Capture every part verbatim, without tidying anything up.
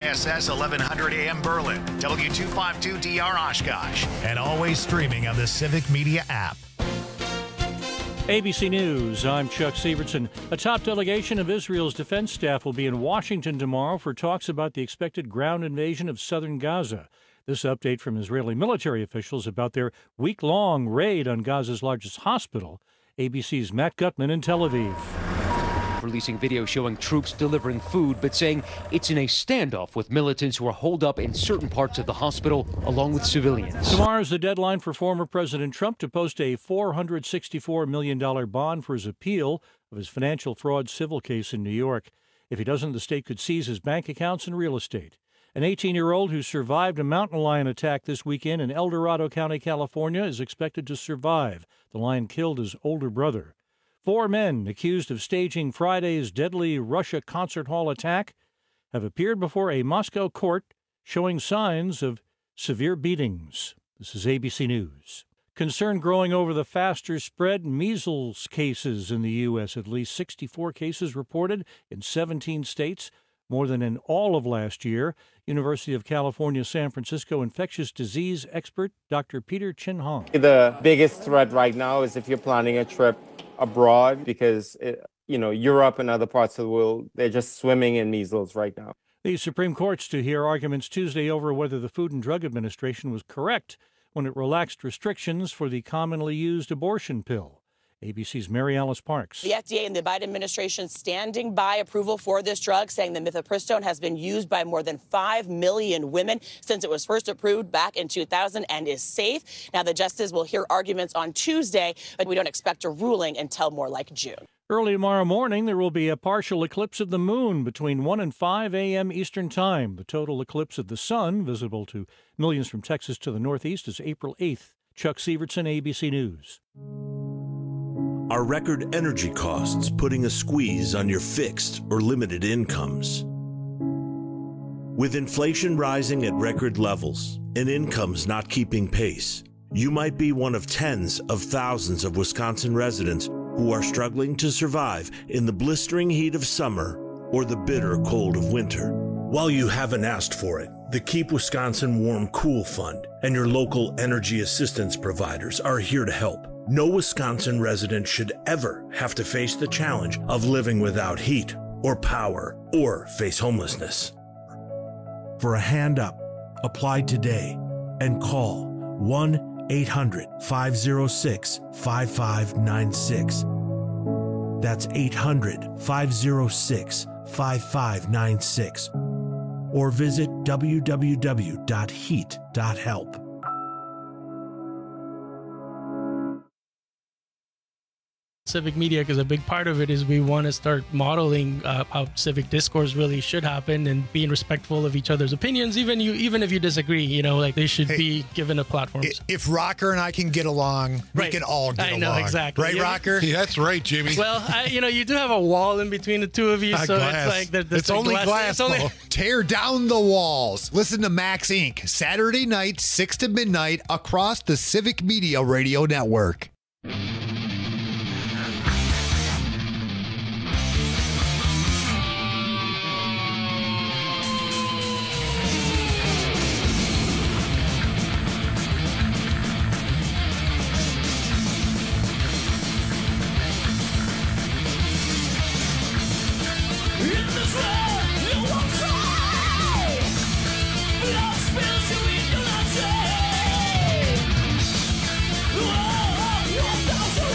S S eleven hundred A M Berlin, W two fifty-two D R Oshkosh, and always streaming on the Civic Media app. A B C News, I'm Chuck Sievertson. A top delegation of Israel's defense staff will be in Washington tomorrow for talks about the expected ground invasion of southern Gaza. This update from Israeli military officials about their week-long raid on Gaza's largest hospital. A B C's Matt Gutman in Tel Aviv. Releasing video showing troops delivering food, but saying it's in a standoff with militants who are holed up in certain parts of the hospital, along with civilians. Tomorrow is the deadline for former President Trump to post a four hundred sixty-four million dollars bond for his appeal of his financial fraud civil case in New York. If he doesn't, the state could seize his bank accounts and real estate. An eighteen-year-old who survived a mountain lion attack this weekend in El Dorado County, California, is expected to survive. The lion killed his older brother. Four men accused of staging Friday's deadly Russia concert hall attack have appeared before a Moscow court showing signs of severe beatings. This is A B C News. Concern growing over the faster spread measles cases in the U S. At least sixty-four cases reported in seventeen states, more than in all of last year. University of California, San Francisco infectious disease expert Doctor Peter Chin Hong. The biggest threat right now is if you're planning a trip abroad, because it, you know, Europe and other parts of the world, they're just swimming in measles right now. The Supreme Court's to hear arguments Tuesday over whether the Food and Drug Administration was correct when it relaxed restrictions for the commonly used abortion pill. A B C's Mary Alice Parks. The F D A and the Biden administration standing by approval for this drug, saying the mifepristone has been used by more than five million women since it was first approved back in two thousand and is safe. Now, the justices will hear arguments on Tuesday, but we don't expect a ruling until more like June. Early tomorrow morning, there will be a partial eclipse of the moon between one and five a.m. Eastern Time. The total eclipse of the sun, visible to millions from Texas to the northeast, is April eighth. Chuck Sievertson, A B C News. Are record energy costs putting a squeeze on your fixed or limited incomes? With inflation rising at record levels and incomes not keeping pace, you might be one of tens of thousands of Wisconsin residents who are struggling to survive in the blistering heat of summer or the bitter cold of winter. While you haven't asked for it, the Keep Wisconsin Warm Cool Fund and your local energy assistance providers are here to help. No Wisconsin resident should ever have to face the challenge of living without heat or power or face homelessness. For a hand up, apply today and call one eight hundred five oh six five five nine six. That's eight hundred five oh six five five nine six. Or visit w w w dot heat dot help. Civic media, because a big part of it is we want to start modeling uh, how civic discourse really should happen and being respectful of each other's opinions, even you, even if you disagree. You know, like they should hey, be given a platform. If Rocker and I can get along, right. we can all get I along. know, exactly. Right, yeah. Rocker? Yeah, that's right, Jimmy. Well, I, you know, you do have a wall in between the two of you, so glass. it's like the, the, it's the only glass. glass. It's only... Tear down the walls. Listen to Max Incorporated. Saturday night, six to midnight, across the Civic Media Radio Network. Whoa, whoa, whoa.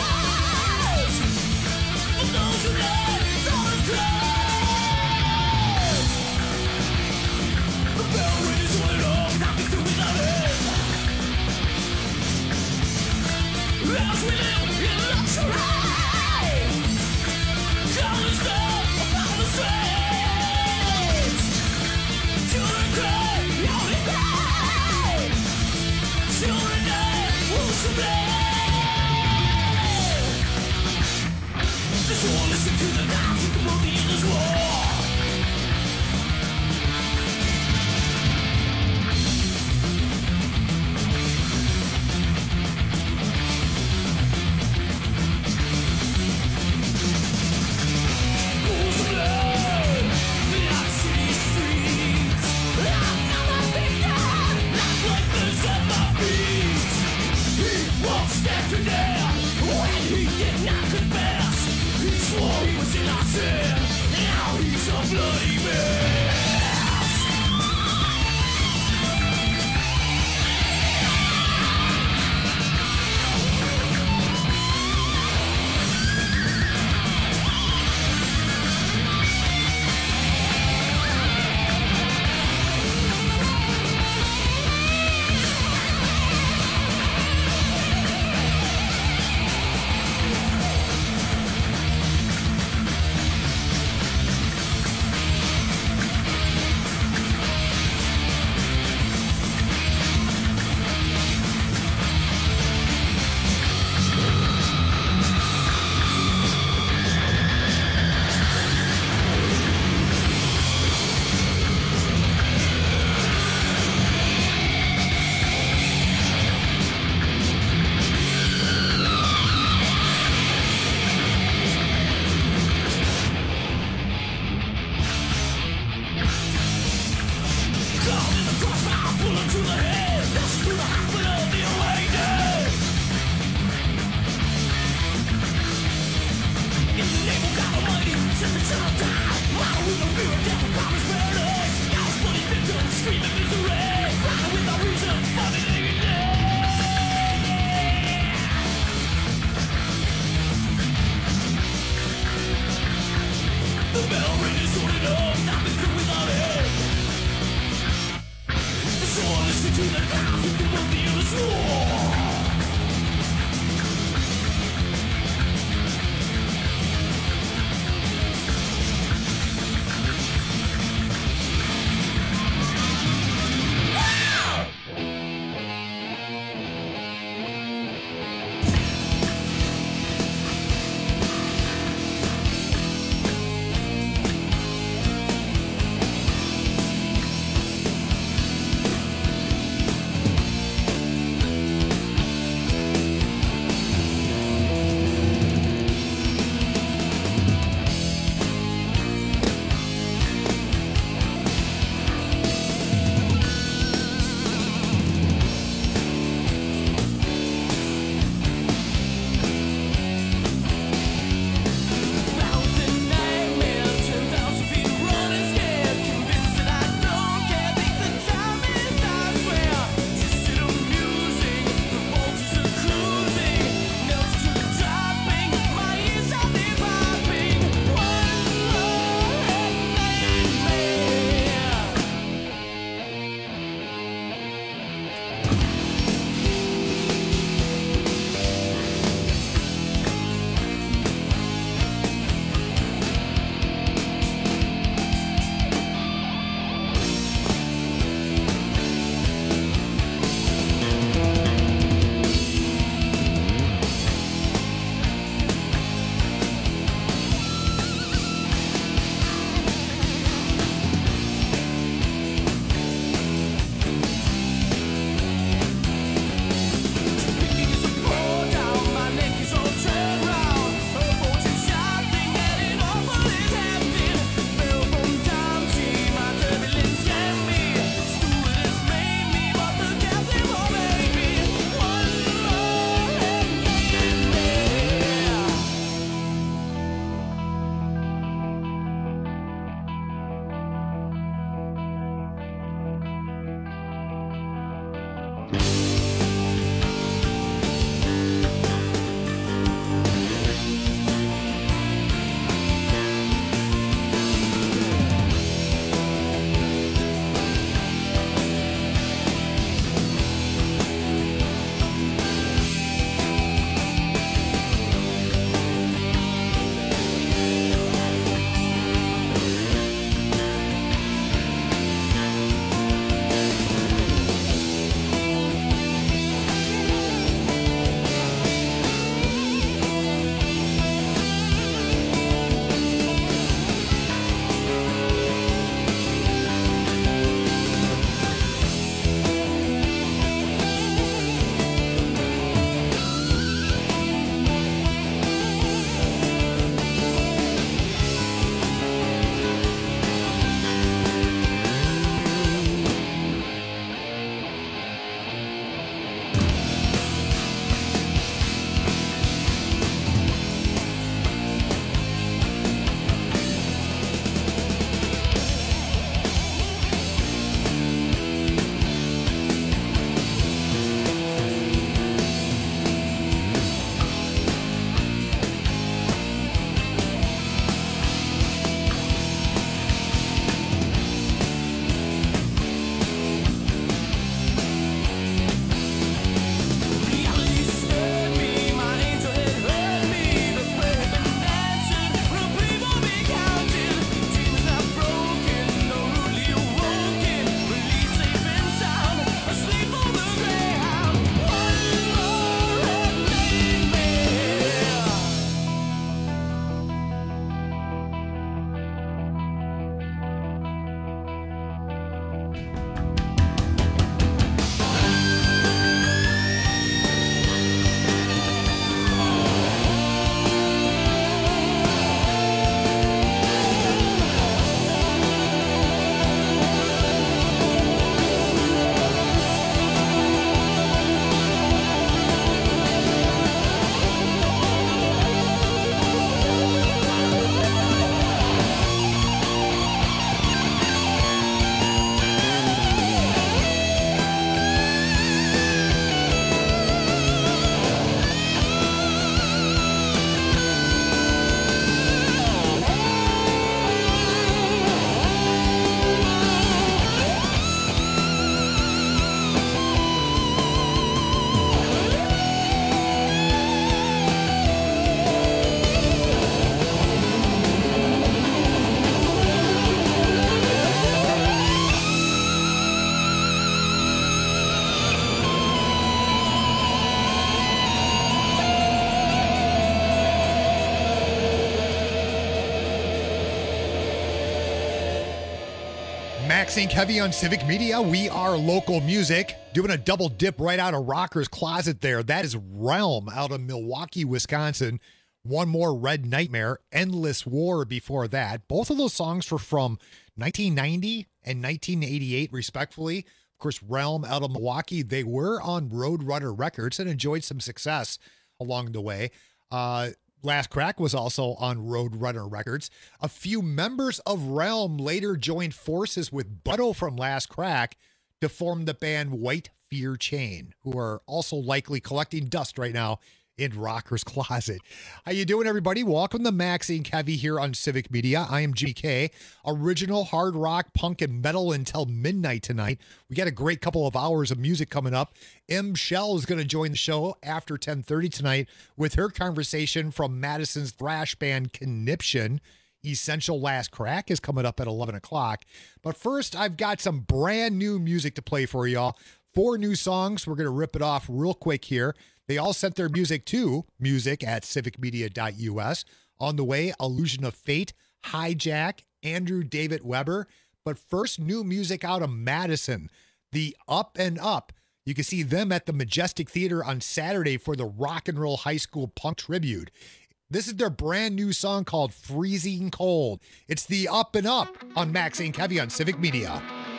Max Inc Heavy on Civic Media. We are local music. Doing a double dip right out of Rocker's Closet there. That is Realm out of Milwaukee, Wisconsin. One More Red Nightmare, Endless War before that. Both of those songs were from nineteen ninety and nineteen eighty-eight, respectfully. Of course, Realm out of Milwaukee. They were on Roadrunner Records and enjoyed some success along the way. Uh, Last Crack was also on Roadrunner Records. A few members of Realm later joined forces with Butto from Last Crack to form the band White Fear Chain, who are also likely collecting dust right now in Rocker's Closet. How you doing, everybody? Welcome to Max Inc Heavy here on Civic Media. I am G K. Original hard rock, punk, and metal until midnight tonight. We got a great couple of hours of music coming up. M. Shell is going to join the show after ten thirty tonight with her conversation from Madison's thrash band Conniption. Essential Last Crack is coming up at eleven o'clock. But first, I've got some brand new music to play for y'all. Four new songs. We're going to rip it off real quick here. They all sent their music to music at civic media dot U S. On the way, Illusion of Fate, Hijack, Andrew David Weber. But first, new music out of Madison, the Up and Up. You can see them at the Majestic Theater on Saturday for the Rock and Roll High School Punk Tribute. This is their brand new song called Freezing Cold. It's the Up and Up on Max Inc Heavy on Civic Media.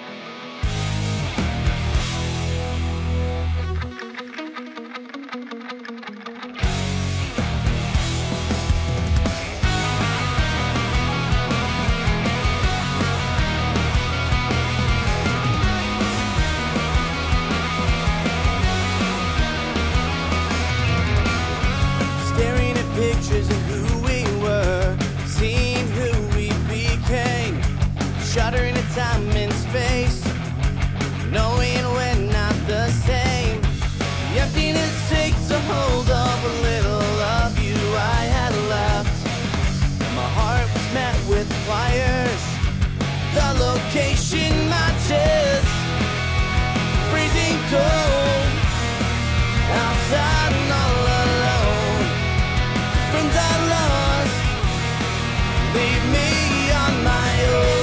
Pictures of who we were, seeing who we became, shuddering at time and space, knowing we're not the same. The emptiness takes a hold of a little of you I had left. My heart was met with fires, the location matches, freezing cold, outside and all alone. Friends I lost, leave me on my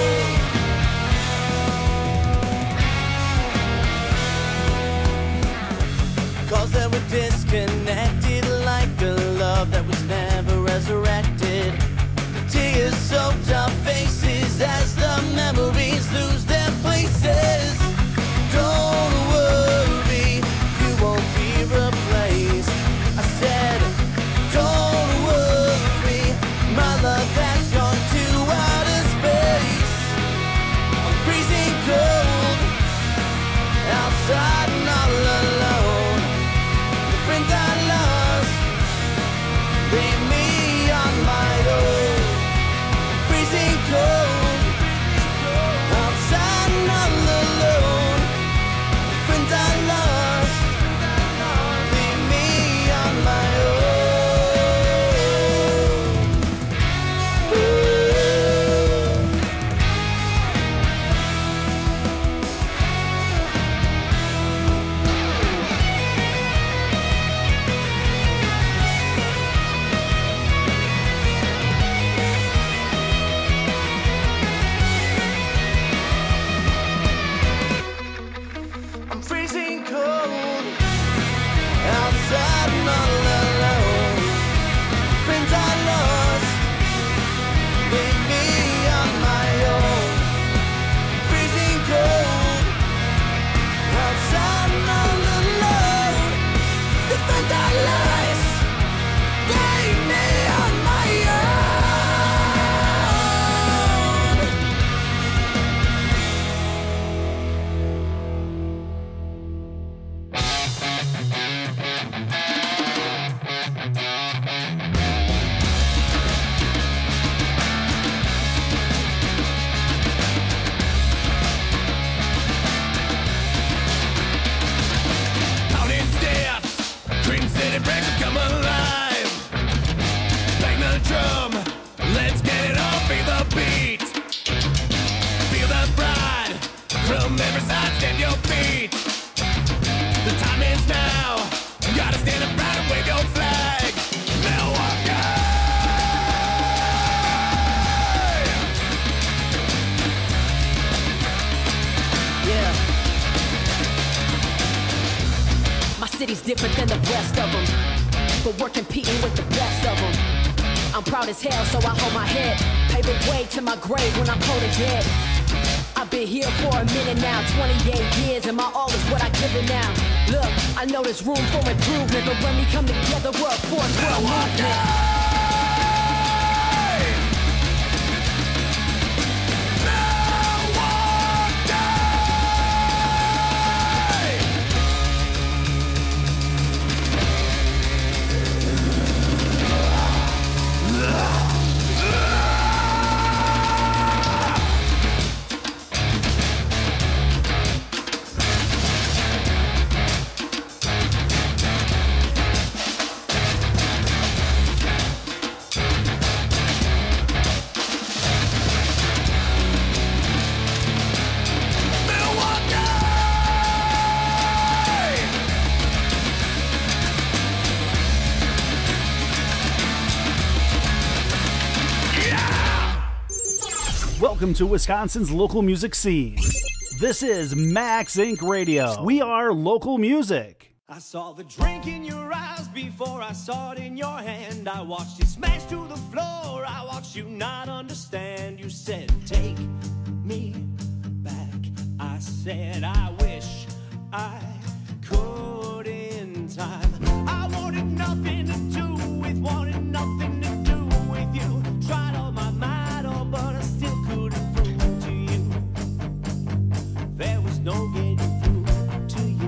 own. Calls that were disconnected, like a love that was never resurrected. The tears soaked our faces as the memories lose their places. Don't worry, you won't be replaced. I said, don't my love has gone to outer space. I'm freezing cold, outside and all alone. The friends I lost, leave me on my own. Freezing cold, outside and all alone. The friends I lost, leave me on my own. city's different than the rest of them, but we're competing with the best of them. I'm proud as hell, so I hold my head. Pave the way to my grave when I'm cold and dead. I've been here for a minute now, twenty-eight years, and my all is what I give it now. Look, I know there's room for improvement, but when we come together, we're a force, we're a movement. Welcome to Wisconsin's local music scene. This is Max Incorporated. Radio. We are local music. I saw the drink in your eyes before I saw it in your hand. I watched you smash to the floor. I watched you not understand. You said, take me back. I said, I wish I could in time. I wanted nothing to do with, wanted nothing to do with you. Tried all my might, oh, but I still couldn't prove to you. There was no getting through to you.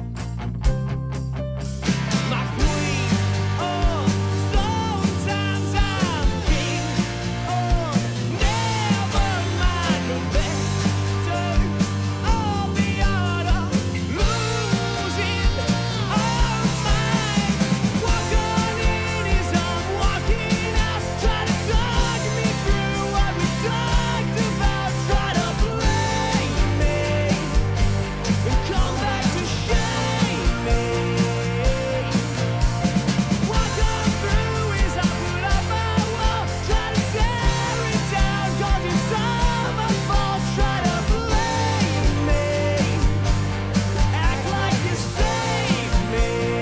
My queen, oh, sometimes I'm king. Oh, never mind the victor. All the art of losing our minds. Walk on in as I'm walking out. Try to talk me through what we talked about. Try to blame me and come back to shame me. Walk on through as I put up my wall. Try to tear it down, 'cause it's all my fault. Try to blame me, act like you saved me.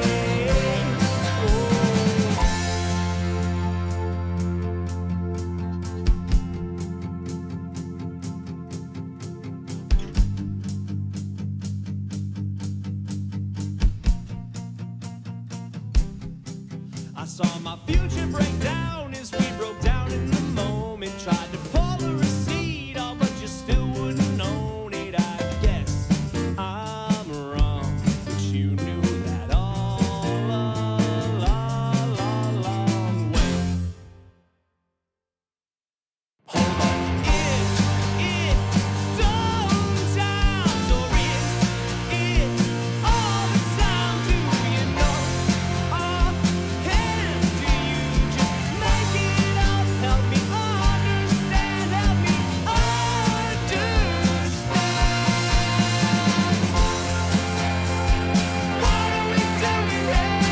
I saw my future break down as we broke down in the moment. Tried to pull the receipt off, but you still wouldn't own it. I guess I'm wrong, but you knew that all along. Well, hold on. Is it sometimes, or is it all the time? Do you know offhand? Do you just make it up? Help me understand, help me understand. What are we doing here?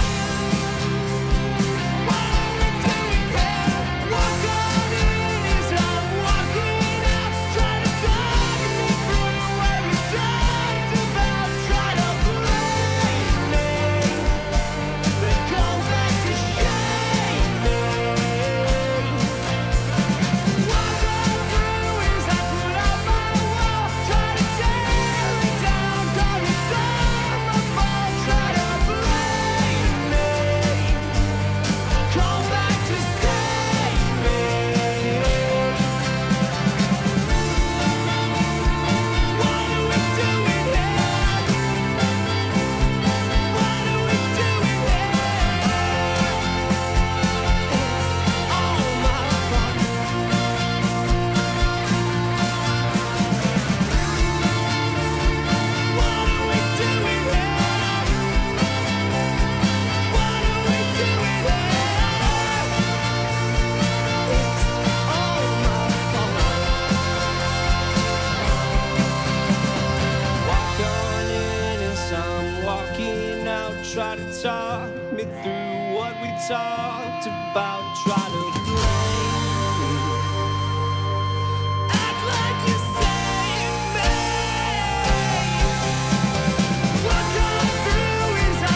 What are we doing here? Walk on in as I'm walking out. Try to talk me through what we talked about. Try to blame me, then come back to shame me. Walk on through as I put up my wall. Try to tear it down, 'cause it's all my fault. Try to blame me, come back to save me. What are we doing here? What are we doing here? It's all my fault. What are we doing here? What are we doing here? It's all my fault. Walk on in as I'm walking out. Try to talk me through what we talked about. Try to blame me, act like you saved me. Walk on through as I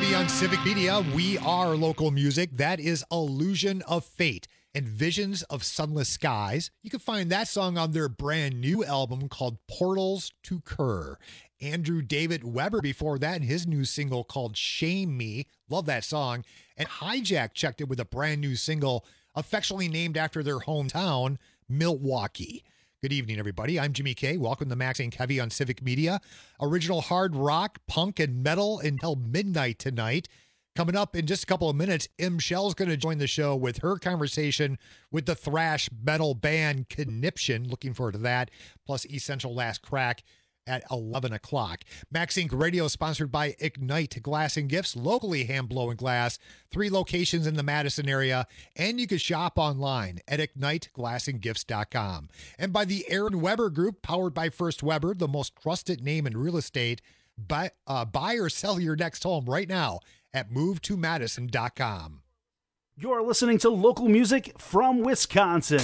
Heavy on Civic Media, we are local music. That is Illusion of Fate and Visions of Sunless Skies. You can find that song on their brand new album called Portals to Kerr. Andrew David Weber before that in his new single called Shame Me. Love that song. And Hijack checked it with a brand new single affectionately named after their hometown, Milwaukee. Good evening, everybody. I'm Jimmy K. Welcome to Max Inc Heavy on Civic Media. Original hard rock, punk, and metal until midnight tonight. Coming up in just a couple of minutes, M. Shell's going to join the show with her conversation with the thrash metal band Conniption. Looking forward to that. Plus Essential Last Crack at eleven o'clock. Max Inc Radio sponsored by Ignite Glass and Gifts, locally hand-blowing glass. Three locations in the Madison area, and you can shop online at ignite glass and gifts dot com. And by the Aaron Weber Group, powered by First Weber, the most trusted name in real estate. Buy, uh, buy or sell your next home right now at move to madison dot com. You're listening to local music from Wisconsin.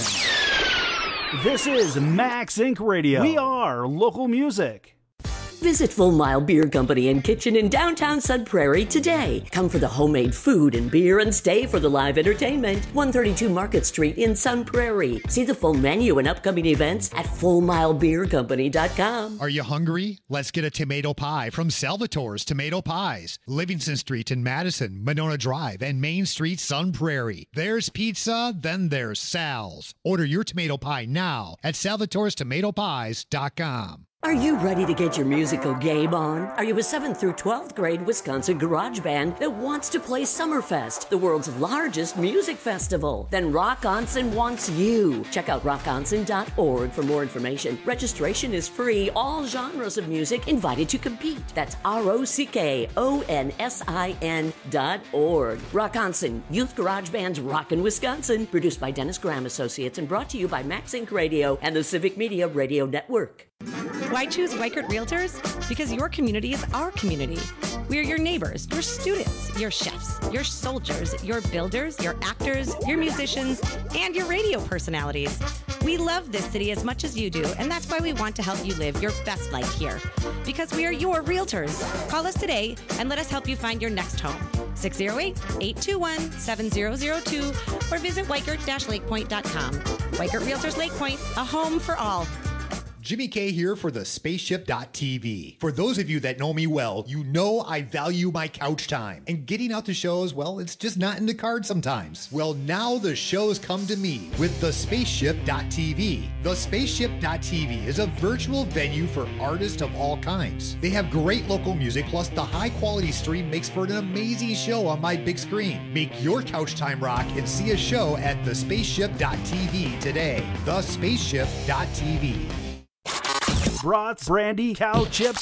This is Max Inc Radio. We are local music. Visit Full Mile Beer Company and Kitchen in downtown Sun Prairie today. Come for the homemade food and beer and stay for the live entertainment. one thirty-two Market Street in Sun Prairie. See the full menu and upcoming events at full mile beer company dot com. Are you hungry? Let's get a tomato pie from Salvatore's Tomato Pies. Livingston Street in Madison, Monona Drive, and Main Street, Sun Prairie. There's pizza, then there's Sal's. Order your tomato pie now at salvatores tomato pies dot com. Are you ready to get your musical game on? Are you a seventh through twelfth grade Wisconsin garage band that wants to play Summerfest, the world's largest music festival? Then Rock Onsen wants you. Check out rock onsen dot org for more information. Registration is free. All genres of music invited to compete. That's R O C K O N S I N dot org. Rock Onsen, youth garage bands rockin' Wisconsin. Produced by Dennis Graham Associates and brought to you by Max Inc Radio and the Civic Media Radio Network. Why choose Weichert Realtors? Because your community is our community. We are your neighbors, your students, your chefs, your soldiers, your builders, your actors, your musicians, and your radio personalities. We love this city as much as you do, and that's why we want to help you live your best life here. Because we are your realtors. Call us today and let us help you find your next home. six oh eight, eight two one, seven oh oh two or visit weichert dash lake point dot com. Weichert Realtors Lake Point, a home for all. Jimmy K here for the spaceship dot t v. For those of you that know me well, you know I value my couch time. And getting out to shows, well, it's just not in the cards sometimes. Well, now the shows come to me with the spaceship dot t v. The spaceship dot t v is a virtual venue for artists of all kinds. They have great local music, plus the high quality stream makes for an amazing show on my big screen. Make your couch time rock and see a show at the spaceship dot t v today. the spaceship dot t v. Brats, brandy, cow chips,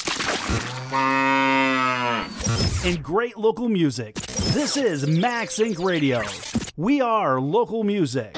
and great local music. This is Max Inc Radio. We are local music.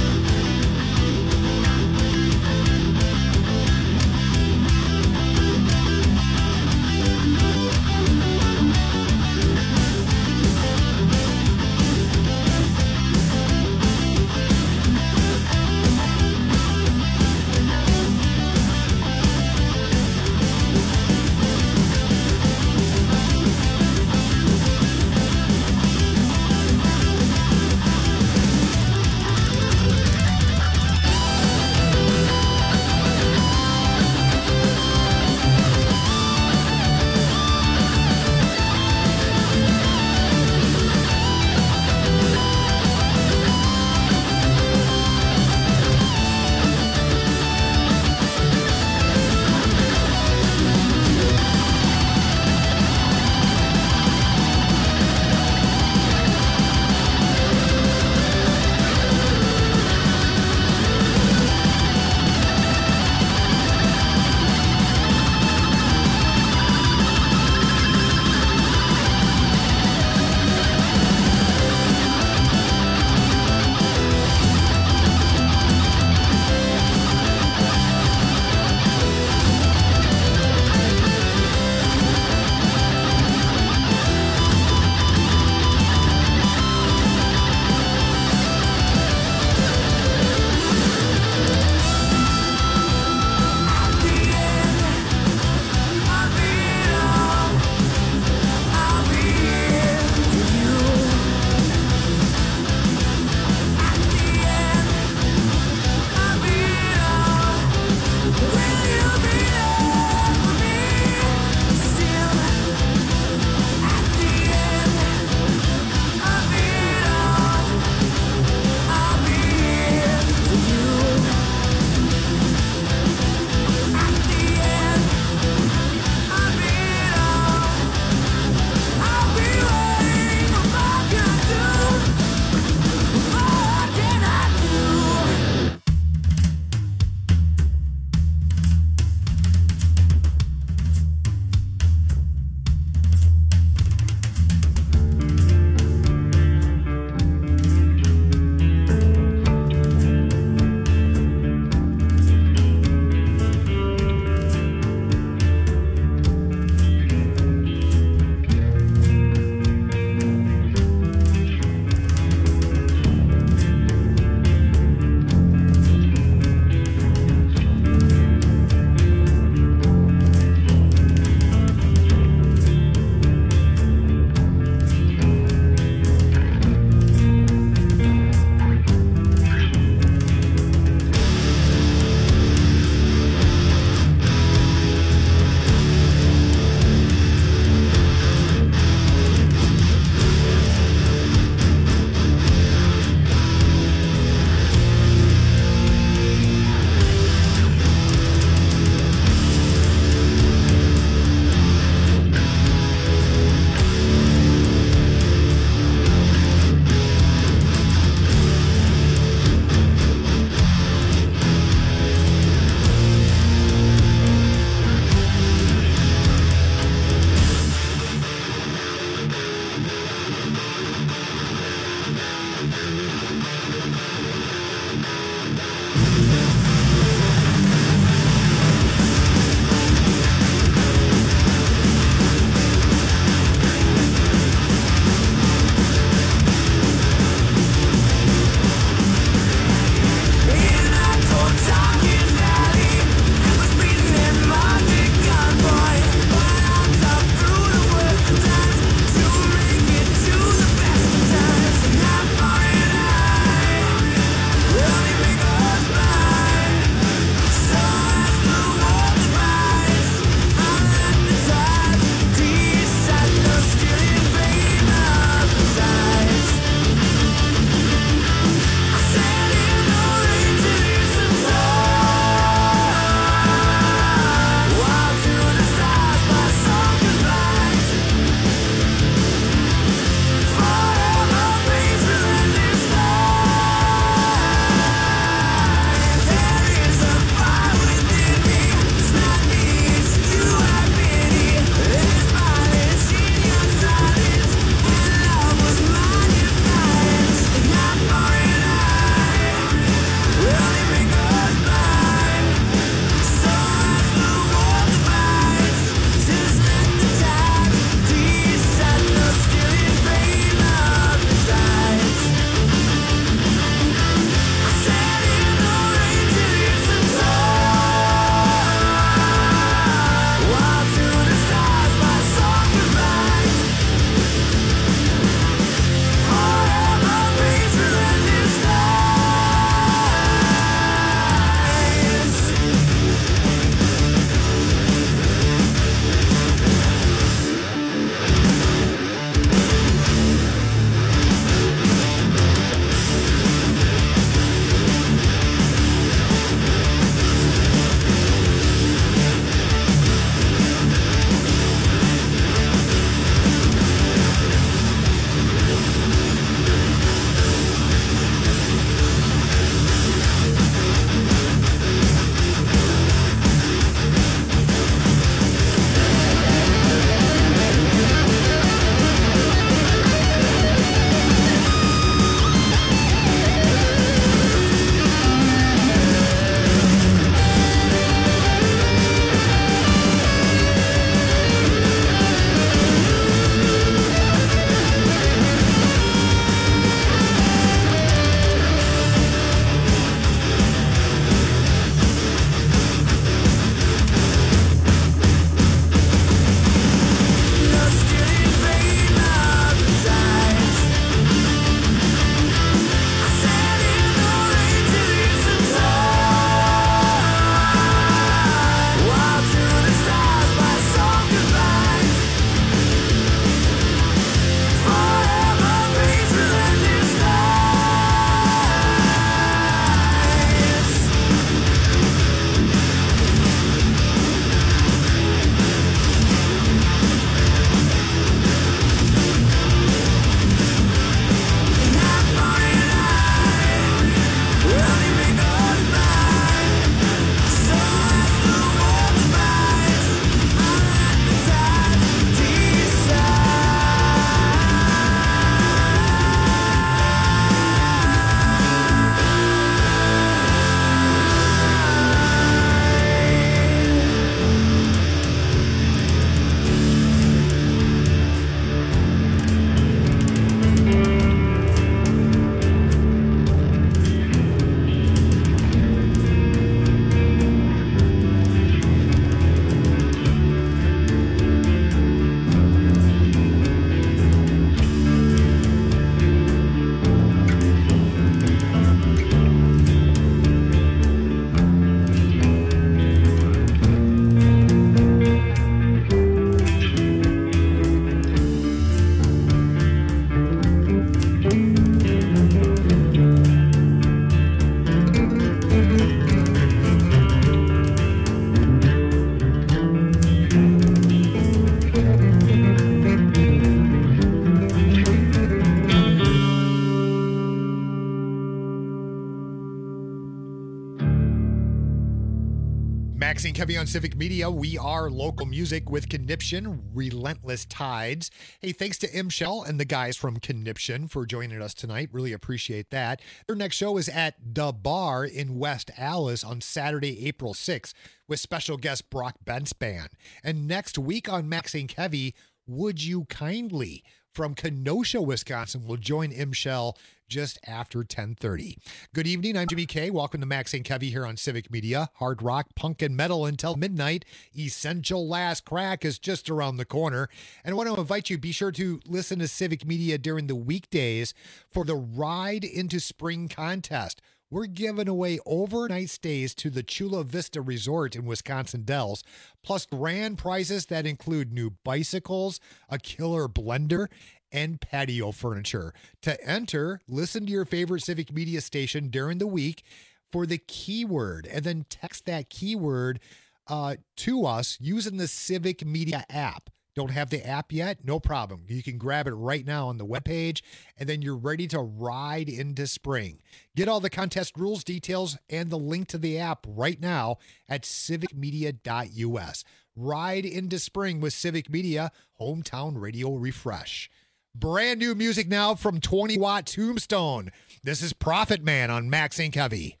Maxine Kevy on Civic Media. We are local music with Conniption, Relentless Tides. Hey, thanks to M. Shell and the guys from Conniption for joining us tonight. Really appreciate that. Their next show is at The Bar in West Allis on Saturday, April sixth, with special guest Brock Bent's band. And next week on Maxine Kevy, Would You Kindly from Kenosha, Wisconsin, will join M. Shell just after ten thirty. Good evening. I'm Jimmy K. Welcome to Maxine Kevy here on Civic Media. Hard rock, punk, and metal until midnight. Essential Last Crack is just around the corner. And I want to invite you, be sure to listen to Civic Media during the weekdays for the Ride into Spring contest. We're giving away overnight stays to the Chula Vista Resort in Wisconsin Dells, plus grand prizes that include new bicycles, a killer blender, and patio furniture. To enter, listen to your favorite Civic Media station during the week for the keyword, and then text that keyword uh, to us using the Civic Media app. Don't have the app yet? No problem. You can grab it right now on the webpage, and then you're ready to ride into spring. Get all the contest rules, details, and the link to the app right now at civic media dot u s. Ride into spring with Civic Media, hometown radio refresh. Brand new music now from twenty watt Tombstone. This is Prophet Man on Maxine Kevy.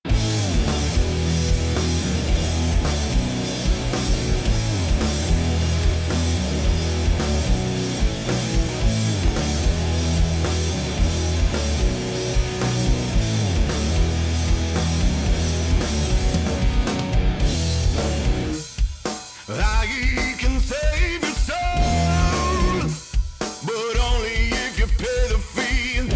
I can save your soul, but only if you pay the fee.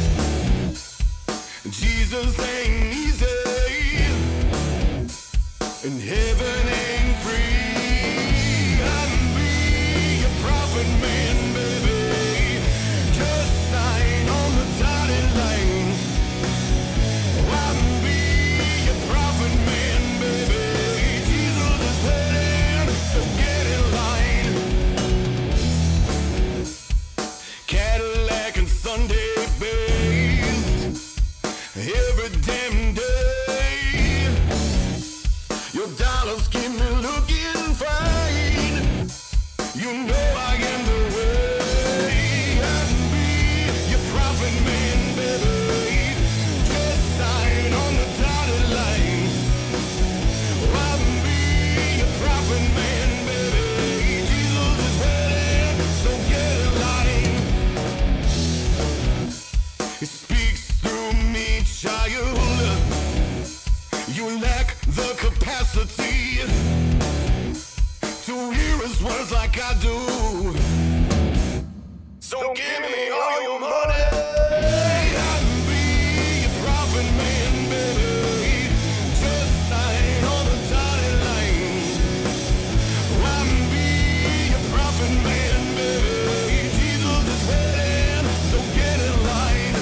Jesus ain't easy, and heaven ain't free. I can be a prophet man, baby, just sign on the dotted line. I can be a prophet man, baby, Jesus is waiting, so get in line. Cadillac and Sunday based every damn day. Your dollars keep me looking fine. You know I am the way. I can be your prophet man, baby. Just sign on the dotted line. I can be your prophet man, baby. Jesus is waiting, so get in line. He speaks through me, child. You lack the capacity to hear his words like I do. So give me all your money. I can be your prophet man, baby. Just sign on the dotted line. I can be your prophet man, baby. Jesus is waiting, so get in line.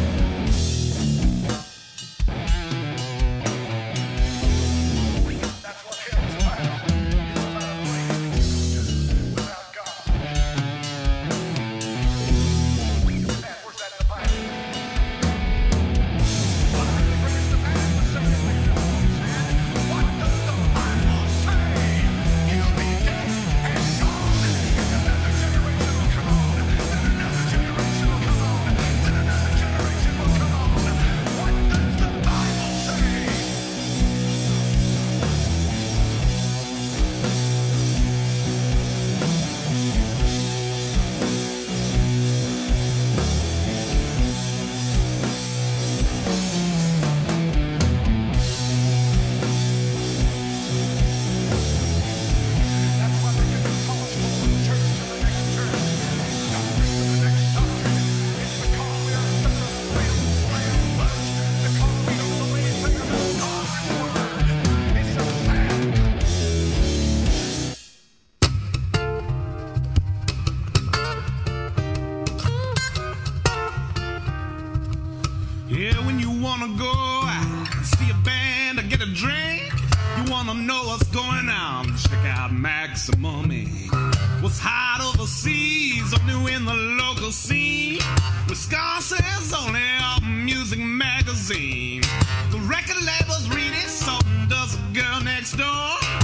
Yeah, when you wanna go out, see a band or get a drink, you wanna know what's going on, check out Maximum Incorporated. What's hot overseas or new in the local scene, Wisconsin's only up music magazine. The record labels read it, so does a girl next door.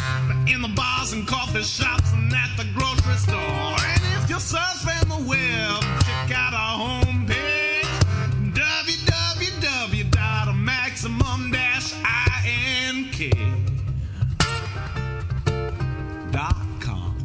the shops and at the grocery store. And if you're surfing the web, check out our homepage, w w w dot maximum dash ink dot com.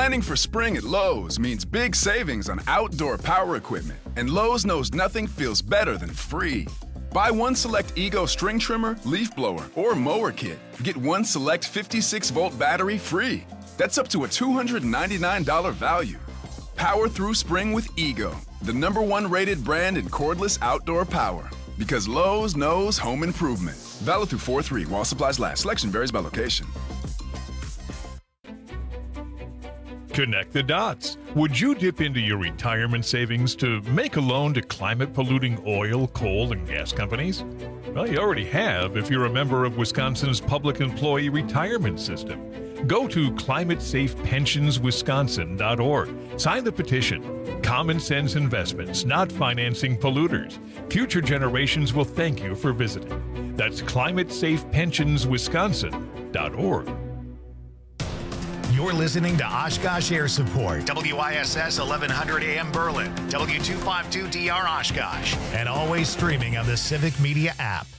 Planning for spring at Lowe's means big savings on outdoor power equipment, and Lowe's knows nothing feels better than free. Buy one select Ego string trimmer, leaf blower, or mower kit. Get one select fifty-six volt battery free. That's up to a two hundred ninety-nine dollars value. Power through spring with Ego, the number one rated brand in cordless outdoor power. Because Lowe's knows home improvement. Valid through four three while supplies last. Selection varies by location. Connect the dots. Would you dip into your retirement savings to make a loan to climate-polluting oil, coal, and gas companies? Well, you already have if you're a member of Wisconsin's Public Employee Retirement System. Go to climate safe pensions wisconsin dot org. Sign the petition. Common sense investments, not financing polluters. Future generations will thank you for visiting. That's climate safe pensions wisconsin dot org. You're listening to Oshkosh Air Support, W I S S eleven hundred A M Berlin, W two fifty-two D R Oshkosh, and always streaming on the Civic Media app.